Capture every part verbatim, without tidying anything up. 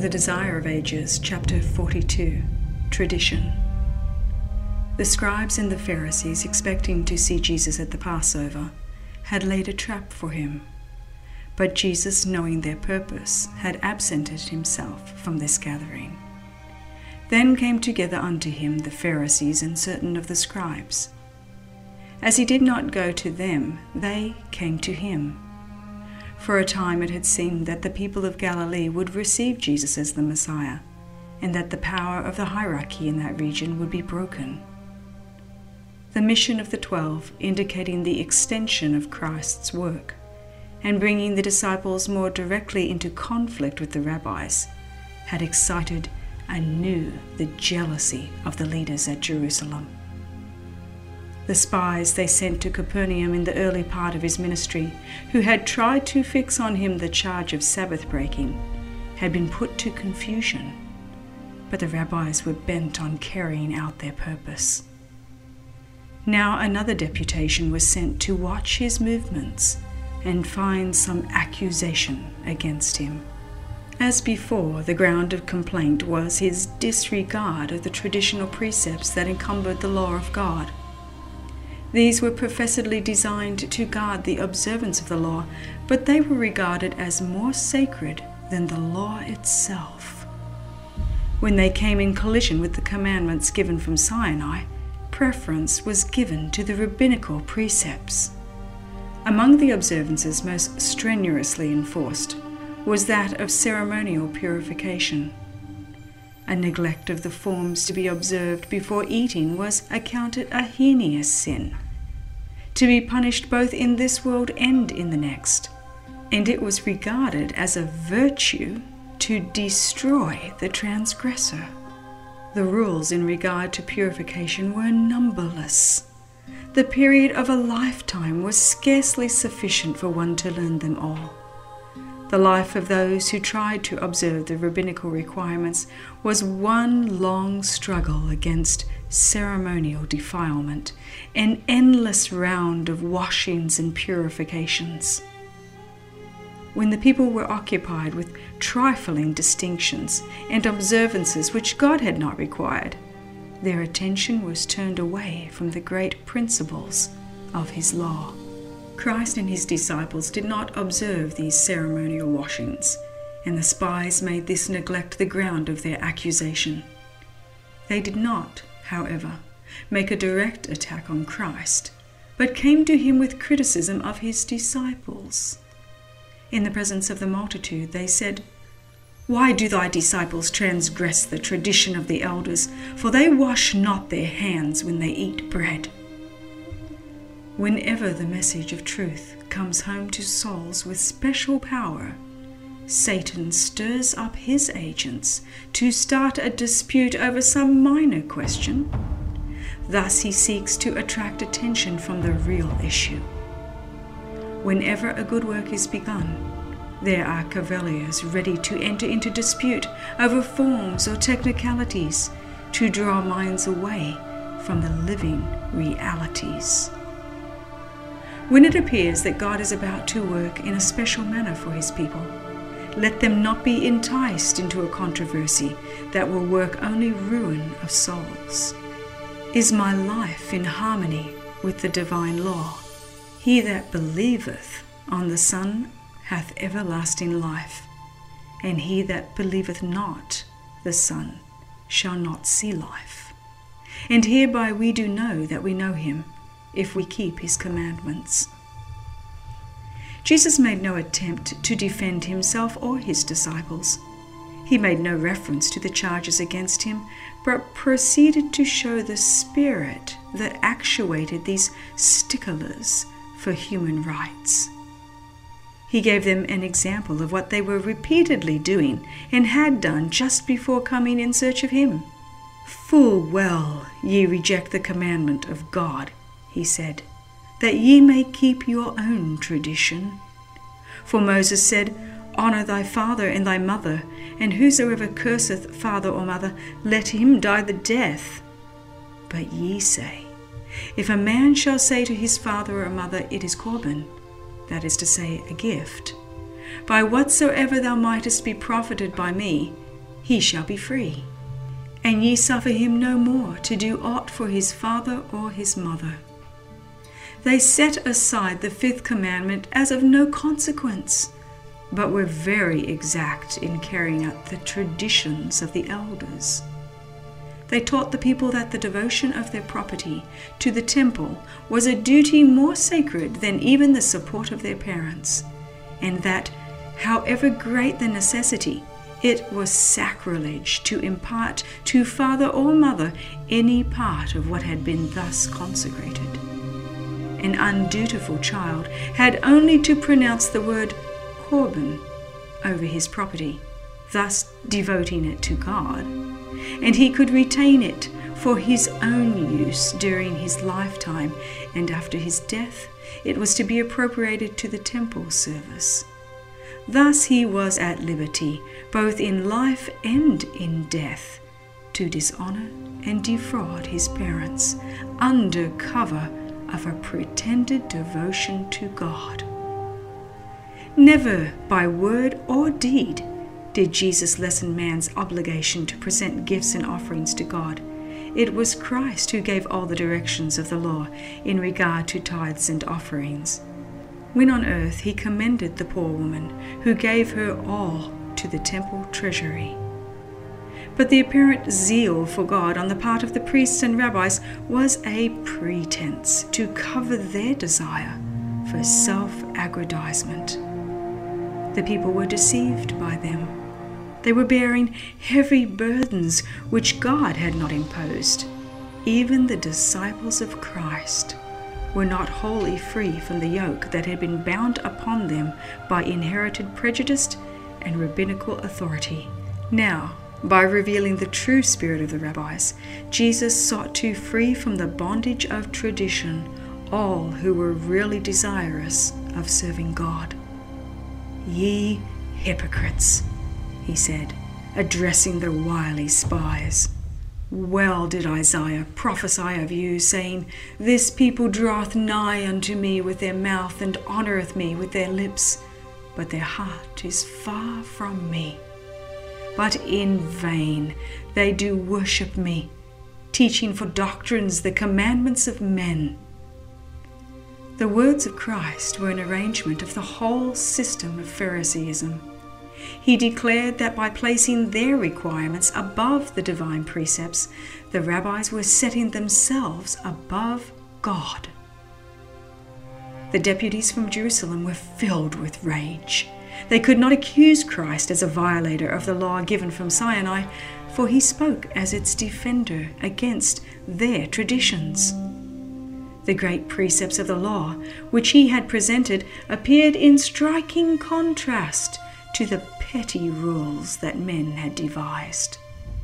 The Desire of Ages, chapter forty-two, Tradition. The scribes and the Pharisees, expecting to see Jesus at the Passover, had laid a trap for him. But Jesus, knowing their purpose, had absented himself from this gathering. Then came together unto him the Pharisees and certain of the scribes. As he did not go to them, they came to him. For a time it had seemed that the people of Galilee would receive Jesus as the Messiah, and that the power of the hierarchy in that region would be broken. The mission of the twelve, indicating the extension of Christ's work, and bringing the disciples more directly into conflict with the rabbis, had excited anew the jealousy of the leaders at Jerusalem. The spies they sent to Capernaum in the early part of his ministry, who had tried to fix on him the charge of Sabbath breaking, had been put to confusion, but the rabbis were bent on carrying out their purpose. Now another deputation was sent to watch his movements and find some accusation against him. As before, the ground of complaint was his disregard of the traditional precepts that encumbered the law of God. These were professedly designed to guard the observance of the law, but they were regarded as more sacred than the law itself. When they came in collision with the commandments given from Sinai, preference was given to the rabbinical precepts. Among the observances most strenuously enforced was that of ceremonial purification. A neglect of the forms to be observed before eating was accounted a heinous sin, to be punished both in this world and in the next, and it was regarded as a virtue to destroy the transgressor. The rules in regard to purification were numberless. The period of a lifetime was scarcely sufficient for one to learn them all. The life of those who tried to observe the rabbinical requirements was one long struggle against ceremonial defilement, an endless round of washings and purifications. When the people were occupied with trifling distinctions and observances which God had not required, their attention was turned away from the great principles of his law. Christ and his disciples did not observe these ceremonial washings, and the spies made this neglect the ground of their accusation. They did not, however, make a direct attack on Christ, but came to him with criticism of his disciples. In the presence of the multitude, they said, "Why do thy disciples transgress the tradition of the elders? For they wash not their hands when they eat bread." Whenever the message of truth comes home to souls with special power, Satan stirs up his agents to start a dispute over some minor question. Thus he seeks to attract attention from the real issue. Whenever a good work is begun, there are cavaliers ready to enter into dispute over forms or technicalities to draw minds away from the living realities. When it appears that God is about to work in a special manner for his people, let them not be enticed into a controversy that will work only ruin of souls. Is my life in harmony with the divine law? He that believeth on the Son hath everlasting life, and he that believeth not the Son shall not see life. And hereby we do know that we know him, if we keep his commandments. Jesus made no attempt to defend himself or his disciples. He made no reference to the charges against him, but proceeded to show the spirit that actuated these sticklers for human rights. He gave them an example of what they were repeatedly doing and had done just before coming in search of him. "Full well ye reject the commandment of God," he said, "that ye may keep your own tradition. For Moses said, Honour thy father and thy mother, and whosoever curseth father or mother, let him die the death. But ye say, If a man shall say to his father or mother, It is Corban, that is to say, a gift, by whatsoever thou mightest be profited by me, he shall be free. And ye suffer him no more to do aught for his father or his mother. They set aside the fifth commandment as of no consequence, but were very exact in carrying out the traditions of the elders. They taught the people that the devotion of their property to the temple was a duty more sacred than even the support of their parents, and that, however great the necessity, it was sacrilege to impart to father or mother any part of what had been thus consecrated. An undutiful child had only to pronounce the word Corban over his property, thus devoting it to God, and he could retain it for his own use during his lifetime, and after his death it was to be appropriated to the temple service. Thus he was at liberty, both in life and in death, to dishonor and defraud his parents under cover of a pretended devotion to God. Never by word or deed did Jesus lessen man's obligation to present gifts and offerings to God. It was Christ who gave all the directions of the law in regard to tithes and offerings. When on earth he commended the poor woman who gave her all to the temple treasury. But the apparent zeal for God on the part of the priests and rabbis was a pretense to cover their desire for self-aggrandizement. The people were deceived by them. They were bearing heavy burdens which God had not imposed. Even the disciples of Christ were not wholly free from the yoke that had been bound upon them by inherited prejudice and rabbinical authority. Now, by revealing the true spirit of the rabbis, Jesus sought to free from the bondage of tradition all who were really desirous of serving God. "Ye hypocrites," he said, addressing the wily spies. "Well did Isaiah prophesy of you, saying, This people draweth nigh unto me with their mouth, and honoureth me with their lips, but their heart is far from me. But in vain they do worship me, teaching for doctrines the commandments of men." The words of Christ were an arrangement of the whole system of Pharisaism. He declared that by placing their requirements above the divine precepts, the rabbis were setting themselves above God. The deputies from Jerusalem were filled with rage. They could not accuse Christ as a violator of the law given from Sinai, for he spoke as its defender against their traditions. The great precepts of the law, which he had presented, appeared in striking contrast to the petty rules that men had devised.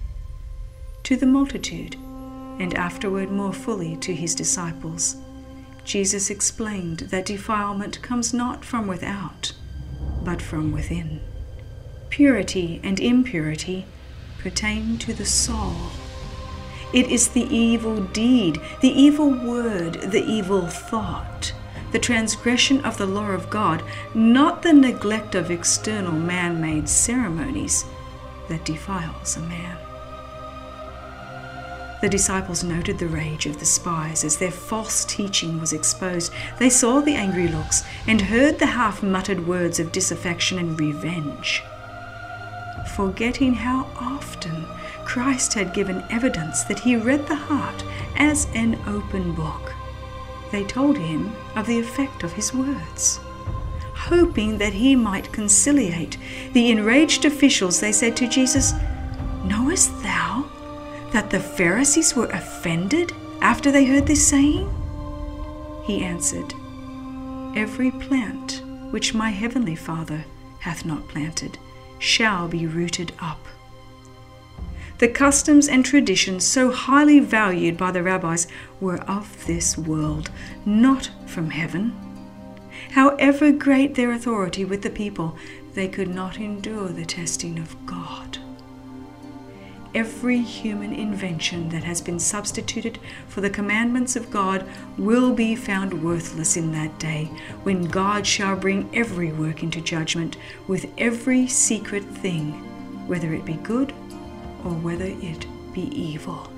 To the multitude, and afterward more fully to his disciples, Jesus explained that defilement comes not from without, but from within. Purity and impurity pertain to the soul. It is the evil deed, the evil word, the evil thought, the transgression of the law of God, not the neglect of external man-made ceremonies, that defiles a man. The disciples noted the rage of the spies as their false teaching was exposed. They saw the angry looks and heard the half-muttered words of disaffection and revenge. Forgetting how often Christ had given evidence that he read the heart as an open book, they told him of the effect of his words. Hoping that he might conciliate the enraged officials, they said to Jesus, "Knowest thou that the Pharisees were offended after they heard this saying?" He answered, "Every plant which my heavenly Father hath not planted shall be rooted up." The customs and traditions so highly valued by the rabbis were of this world, not from heaven. However great their authority with the people, they could not endure the testing of God. Every human invention that has been substituted for the commandments of God will be found worthless in that day, when God shall bring every work into judgment with every secret thing, whether it be good or whether it be evil.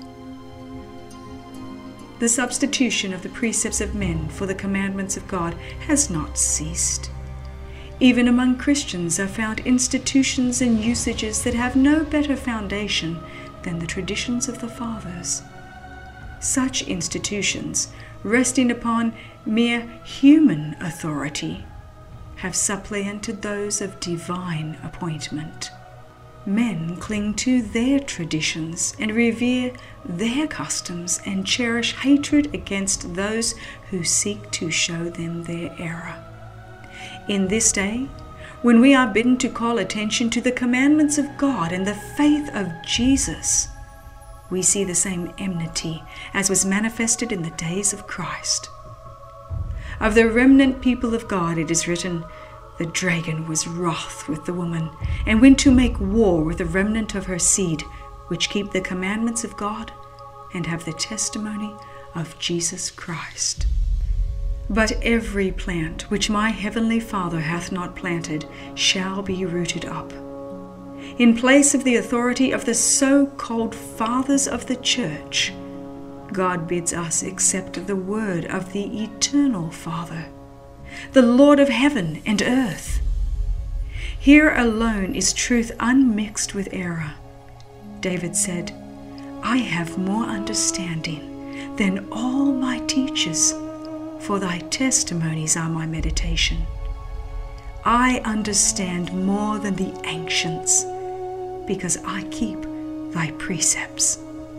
The substitution of the precepts of men for the commandments of God has not ceased. Even among Christians are found institutions and usages that have no better foundation than the traditions of the fathers. Such institutions, resting upon mere human authority, have supplanted those of divine appointment. Men cling to their traditions and revere their customs and cherish hatred against those who seek to show them their error. In this day, when we are bidden to call attention to the commandments of God and the faith of Jesus, we see the same enmity as was manifested in the days of Christ. Of the remnant people of God it is written, "The dragon was wroth with the woman, and went to make war with the remnant of her seed, which keep the commandments of God, and have the testimony of Jesus Christ." But every plant which my heavenly Father hath not planted shall be rooted up. In place of the authority of the so-called fathers of the church, God bids us accept the word of the eternal Father, the Lord of heaven and earth. Here alone is truth unmixed with error. David said, "I have more understanding than all my teachers, for thy testimonies are my meditation. I understand more than the ancients, because I keep thy precepts."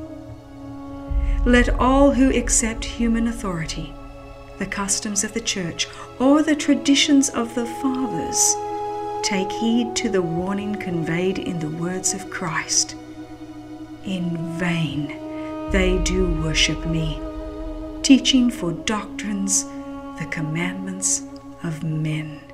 Let all who accept human authority, the customs of the church, or the traditions of the fathers, take heed to the warning conveyed in the words of Christ. In vain they do worship me, teaching for doctrines the commandments of men.